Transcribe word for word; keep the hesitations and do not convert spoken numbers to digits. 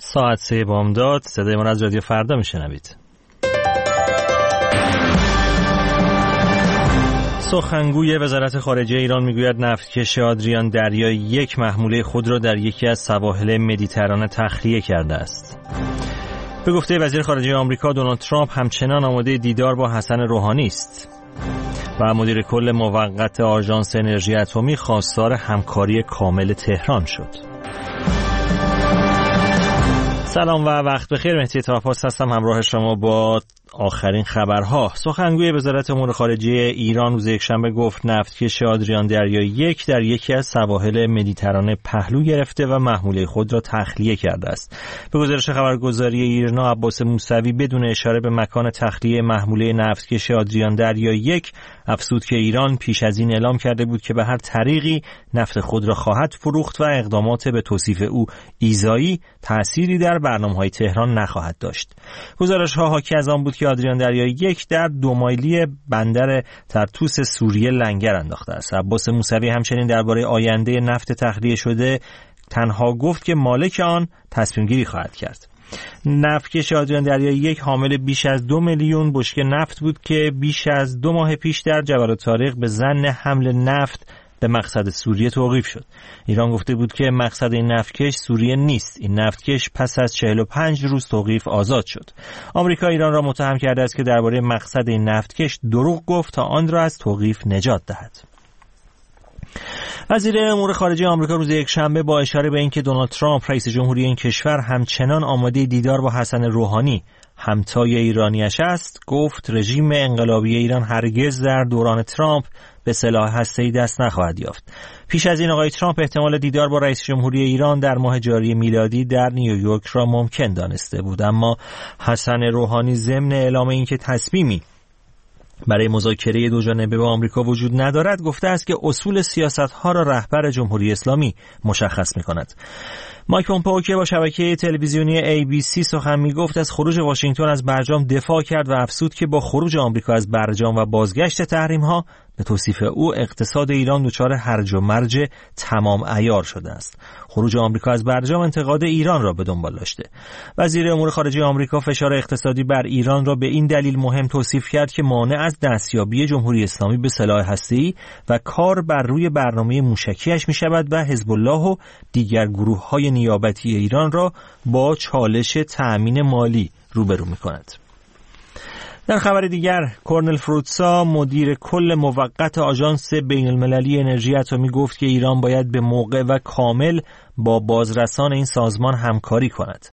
ساعت سه بامداد. صدای من از رادیو فردا میشنوید. سخنگوی وزارت خارجه ایران میگوید نفتکش آدریان دریای یک محموله خود را در یکی از سواحل مدیترانه تخلیه کرده است. به گفته وزیر خارجه آمریکا، دونالد ترامپ همچنان آماده دیدار با حسن روحانی است و مدیر کل موقت آژانس انرژی اتمی خواستار همکاری کامل تهران شد. سلام و وقت بخیر. مهدی طاهرپاس هستم همراه شما با آخرین خبرها. سخنگوی وزارت امور خارجه ایران روز یکشنبه گفت نفتکش آدریان دریای یک در یکی از سواحل مدیترانه پهلو گرفته و محموله خود را تخلیه کرده است. به گزارش خبرگزاری ایرنا، عباس موسوی بدون اشاره به مکان تخلیه محموله نفتکش آدریان دریای یک افزود که ایران پیش از این اعلام کرده بود که به هر طریقی نفت خود را خواهد فروخت و اقدامات به توصیف او ایذایی تأثیری در برنامه‌های تهران نخواهد داشت. گزارش‌ها حاکی از آن بود که آدریان دریای یک در دو مایلی بندر طرطوس سوریه لنگر انداخته است. عباس موسوی همچنین درباره آینده نفت تخلیه شده تنها گفت که مالک آن تصمیم گیری خواهد کرد. نفتکش آدریان دریای یک حامل بیش از دو میلیون بشکه نفت بود که بیش از دو ماه پیش در جبل الطارق به ظن حمل نفت به مقصد سوریه توقیف شد. ایران گفته بود که مقصد این نفتکش سوریه نیست. این نفتکش پس از چهل و پنج روز توقیف آزاد شد. آمریکا ایران را متهم کرده است که درباره مقصد این نفتکش دروغ گفت تا آن را از توقیف نجات دهد. وزیر امور خارجه آمریکا روز یکشنبه با اشاره به اینکه دونالد ترامپ رئیس جمهوری این کشور همچنان آماده دیدار با حسن روحانی همتای ایرانیش است، گفت رژیم انقلابی ایران هرگز در دوران ترامپ به سلاح هسته‌ای دست نخواهد یافت. پیش از این آقای ترامپ احتمال دیدار با رئیس جمهوری ایران در ماه جاری میلادی در نیویورک را ممکن دانسته بود، اما حسن روحانی ضمن اعلام اینکه تصمیمی برای مذاکره دو جانبه با آمریکا وجود ندارد گفته است که اصول سیاست‌ها را رهبر جمهوری اسلامی مشخص می‌کند. مایک پومپئو که با شبکه تلویزیونی ای بی سی سخن می‌گفت از خروج واشنگتن از برجام دفاع کرد و افزود که با خروج آمریکا از برجام و بازگشت تحریم‌ها به توصیف او اقتصاد ایران دچار هرج و مرج تمام عیار شده است. خروج آمریکا از برجام انتقاد ایران را به دنبال داشته. وزیر امور خارجه آمریکا فشار اقتصادی بر ایران را به این دلیل مهم توصیف کرد که مانع از دستیابی جمهوری اسلامی به سلاح هسته‌ای و کار بر روی برنامه موشکیش می‌شود و حزب الله و دیگر گروه‌های نیابتی ایران را با چالش تأمین مالی روبرو می‌کند. در خبر دیگر، کورنل فروتسا مدیر کل موقت آژانس بین‌المللی انرژی اتمی گفت که ایران باید به موقع و کامل با بازرسان این سازمان همکاری کند.